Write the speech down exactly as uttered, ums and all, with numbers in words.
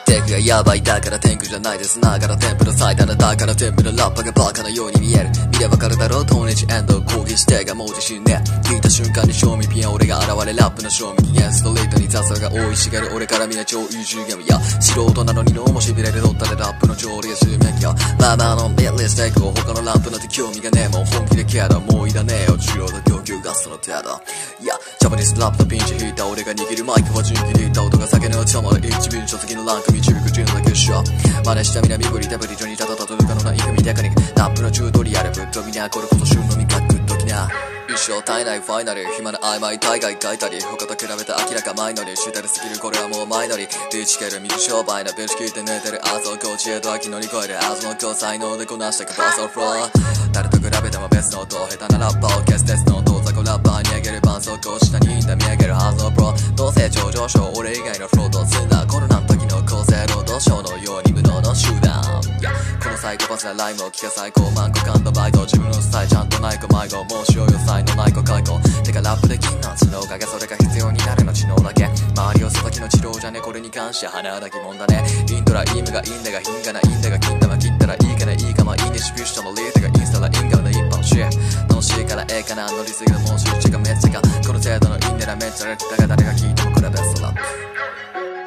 テクがヤバいだから天狗じゃないですながら天ぷら最大なだから天ぷらラッパがバカなように見える見ればわかるだろう当日エンド攻撃してがもう自信ね聞いた瞬間に賞味ピン俺が現れラップの賞味期限ストレートに雑さが多いしがる俺から見な超異次元や素人なのに脳もしびれるドッタでラップの条例するめきやまあまあのミリステイクを他のラップなんて興味がねえもん本気でケアだもういらねえよ需要と供給がその程度いやジャパニーズラップのピンチ引いた俺が握るマイクは純気でいた音が酒の茶まで一便書籍のランク導く純な結晶真似した南国デブリジョにただたどるかのない組テクニックラップのチュートリアルぶっ飛びにこれこそ旬の味覚グッときな一生絶えないファイナル暇な曖昧大概書いたり他と比べて明らかマイノリシュテルスキルこれはもうマイノリリーチケル水商売なベルシ聞いて寝てるアゾコーチへと秋乗り越えるアゾの今日才能でこなしてくバーソーフロー誰と比べてもベストの音下手なラッパーを消すテストの音雑魚ラッパーに上げる伴奏こう下にいんだ見上げるハードプロどうせ超上昇俺以外のフロート積んだコロナの時の厚生労働省のように無能の集団このサイコパスなライムを聞か最高マンコ感度バイト自分のスタイルちゃんとない子迷子もうしようよ才能ない子解雇てかラップで金の知能影それが必要になるの知能だけ周りを佐々木の治療じゃねこれに関して花だ疑問だねイントライームがいいんだが品がないんだが金玉切ったらいいかねいいかまいいねシビューションのリーダーがインスタラインガーの一本シェ楽しいからええかな乗りすぎるもう集中がめっちゃかこの程度のインネラめっちゃレッだが誰が聞いてもこれベストラップ